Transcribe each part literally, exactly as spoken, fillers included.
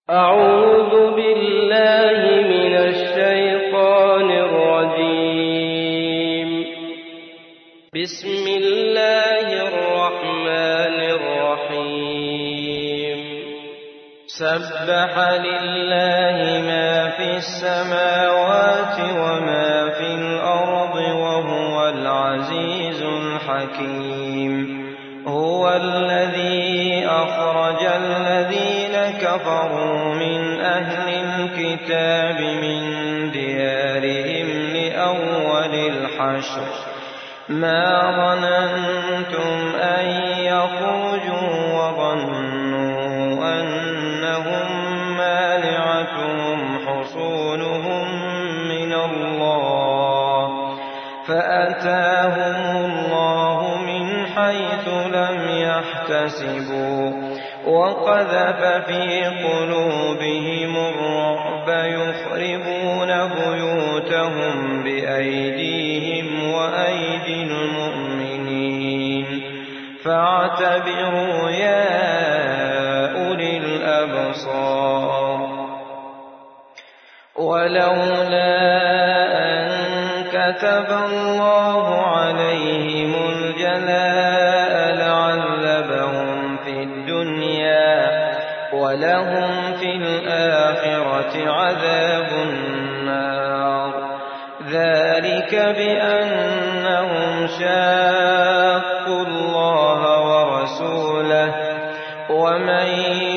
أعوذ بالله من الشيطان الرجيم. بسم الله الرحمن الرحيم. سبح لله ما في السماوات وما في الأرض وهو العزيز الحكيم. هو الذي أخرج الذين كفروا من أهل الكتاب من ديارهم لأول الحشر ما ظننتم أن يخرجوا وظنوا أنهم مانعتهم حصونهم من الله فأتاهم الله من حيث لم يحتسبوا وقذف في قلوبهم الرعب يخربون بيوتهم بأيديهم وأيدي المؤمنين فاعتبروا يا أولي الأبصار. ولولا أن كتب الله عليهم الجلاء لعذبهم في الدنيا ولهم في الآخرة عذاب النار. ذلك بأنهم شاقوا الله ورسوله ومن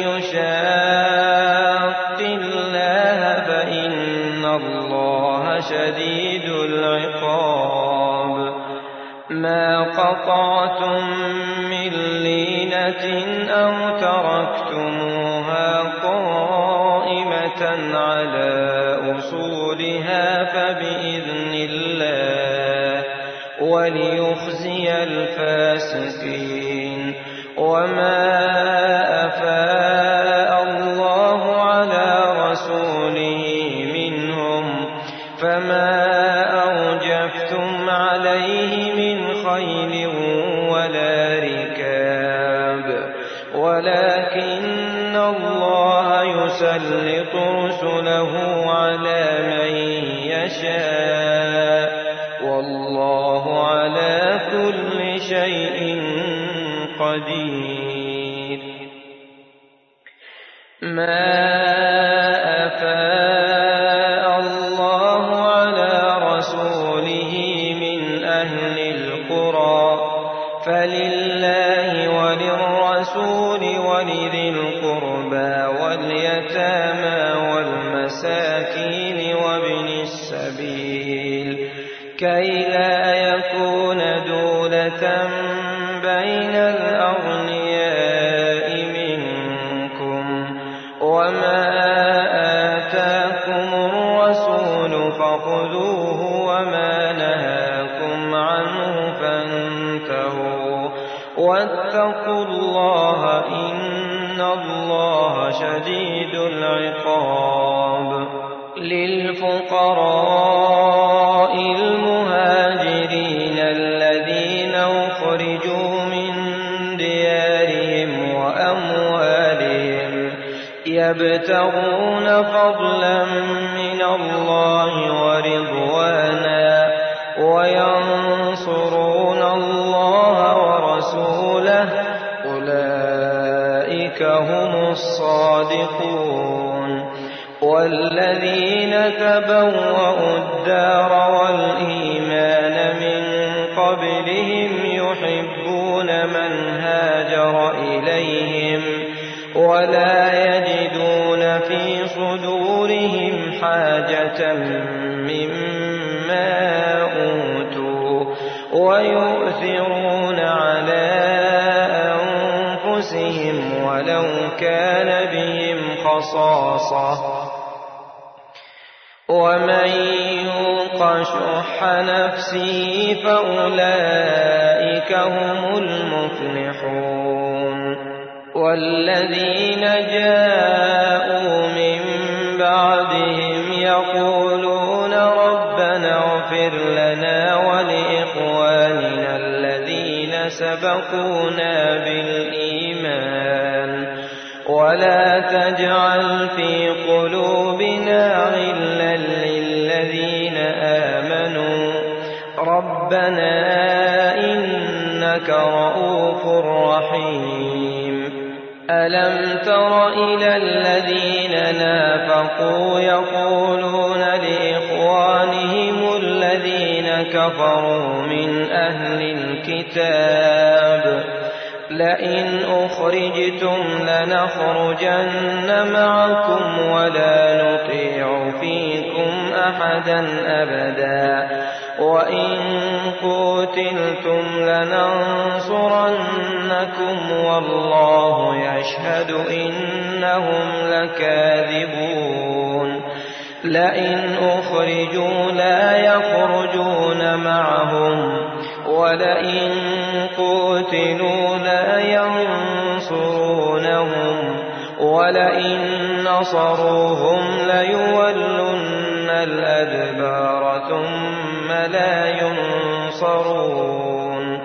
يشاق الله فإن الله شديد العقاب. ما قطعتم من لينة أو تركتموها قائمة على أصولها فبإذن الله وليخزي الفاسقين. وما أفاء الله على رسوله منهم فما أوجفتم عليه من خيل ولا ركاب ولكن الله يسلط رسله على من يشاء والله على كل شيء قدير. ما أفاء الله على رسوله من أهل القرى فلله وللرسول ولذي القربى واليتامى والمساكين وابن السبيل كي لا يكون دولة بين الأغنياء منكم. وما آتاكم الرسول فخذوه وما نهاكم عنه فانتهوا واتقوا الله إن الله شديد العقاب. للفقراء المهاجرين الذين أخرجوا من ديارهم وأموالهم يبتغون فضلا من الله ورضوانا وينصرون الله ورسوله أولئك هم الصادقون. والذين تبوأوا الدار والإيمان من قبلهم يحبون من هاجر إليهم ولا يجدون في صدورهم حاجة مما أوتوا ويؤثرون على أنفسهم ولو كان بهم خصاصة ومن يوق شح نفسه فأولئك هم المفلحون. والذين جاءوا من بعدهم يقولون ربنا اغفر لنا ولإخواننا الذين سبقونا بالإيمان ولا تجعل في قلوبنا غلا للذين آمنوا ربنا إنك رؤوف رحيم ألم تر إلى الذين نافقوا يقولون لإخوانهم الذين كفروا من أهل الكتاب لئن أخرجتم لنخرجن معكم ولا نطيع فيكم أحدا أبدا وإن قتلتم لننصرنكم والله يشهد إنهم لكاذبون لئن أخرجوا لا يخرجون معهم ولئن قتلوا لا ينصرونهم ولئن نصروهم ليولن الأدبار ثم لا ينصرون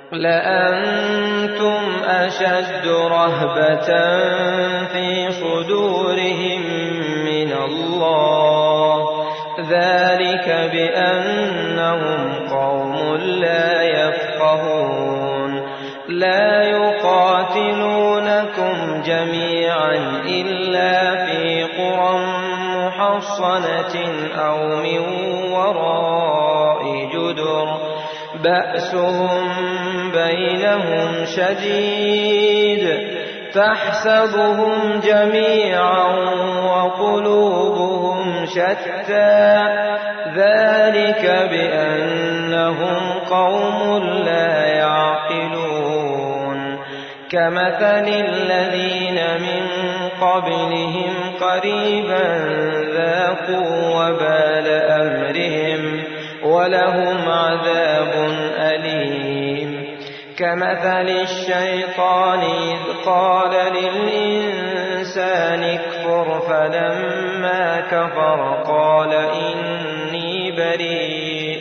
لأنتم أشد رهبة في صدورهم من الله ذلك بأنهم قوم لا يفقهون لا يقاتلونكم جميعا إلا في قرى محصنة أو من وراء جدر بأسهم بينهم شديد تحسبهم جميعا وقلوبهم شتى ذلك بأنهم قوم لا يعقلون كمثل الذين من قبلهم قريبا ذاقوا وبال أمرهم ولهم عذاب أليم كمثل الشيطان إذ قال للإنسان اكفر فلما كفر قال إني بريء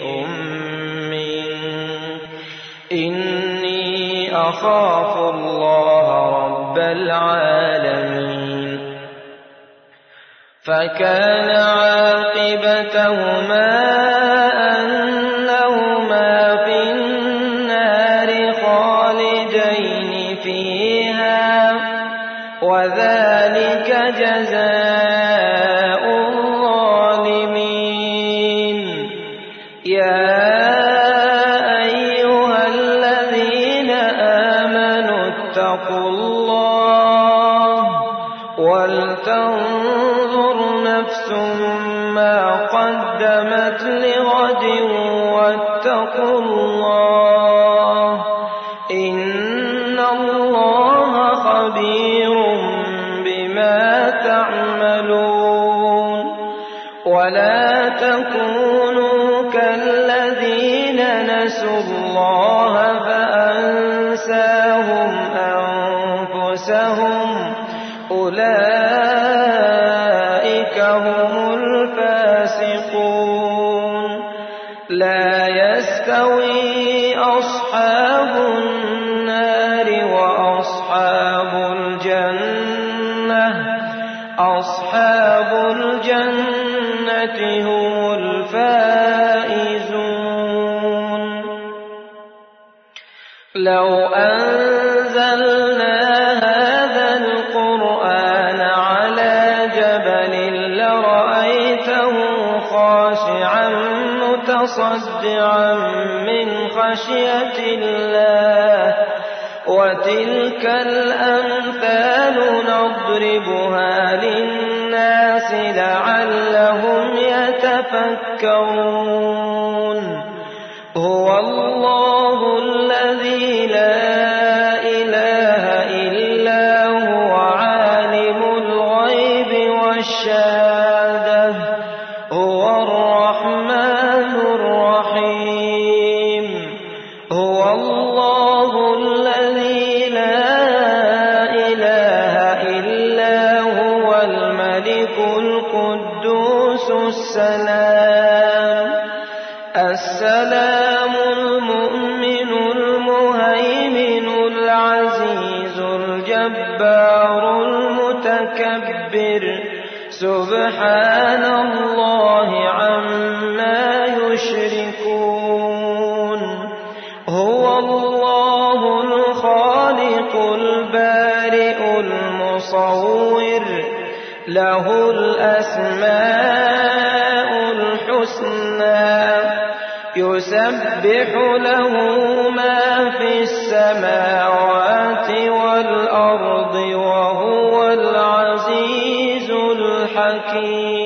منك إني أخاف الله رب العالمين فكان عاقبتهما أنهما في النار خالدين فيها وذلك جزاء الظالمين يا أيها الذين آمنوا اتقوا الله ولتنظر نفس ما قدمت لغد واتقوا الله إن الله خبير بما تعملون ولا تكونوا كالذين نسوا الله فأنساهم أنفسهم أولئك هم الفاسقون لا يستوي أصحاب النار وأصحاب الجنة أصحاب الجنة هم الفائزون لو أنزلنا هذا القرآن على جبل لرأيته خاشعا متصدعا من خشية الله وتلك الأمثال نضربها للناس لعلهم يتفكرون هو الله الذي لا إله إلا هو عالم الغيب والشهادة هو الرحمن الرحيم هو الله الذي لا إله إلا هو الجبار المتكبر سبحان الله عما يشركون هو الله الخالق البارئ المصور له الأسماء الحسنى يسبح له ما في السماوات والأرض وهو العزيز الحكيم